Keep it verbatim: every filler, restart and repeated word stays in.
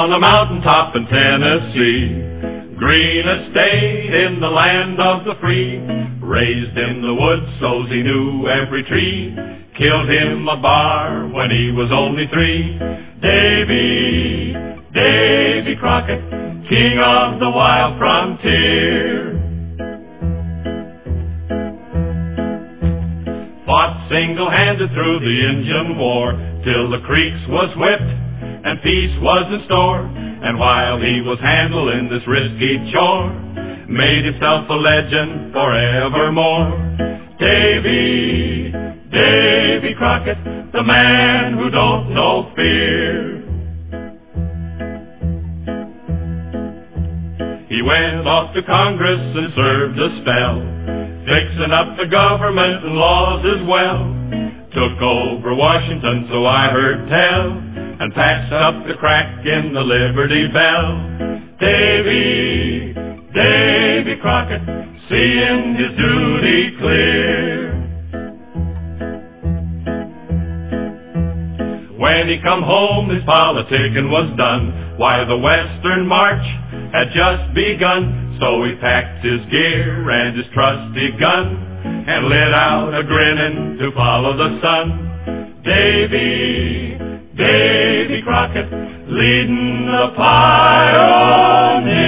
on a mountaintop in Tennessee. Green estate in the land of the free. Raised in the woods so's he knew every tree. Killed him a bar when he was only three. Davy, Davy Crockett, king of the wild frontier. Fought single-handed through the Injun War, till the creeks was whipped and peace was in store. And while he was handling this risky chore, made himself a legend forevermore. Davy, Davy Crockett, the man who don't know fear. He went off to Congress and served a spell, fixing up the government and laws as well. Took over Washington, so I heard tell, and patched up the crack in the Liberty Bell. Davy, Davy Crockett, seeing his duty clear. When he come home, his politicking was done. Why, the Western March had just begun. So he packed his gear and his trusty gun, and lit out a grinning to follow the sun. Davy, Davy Crockett, leading the pioneers.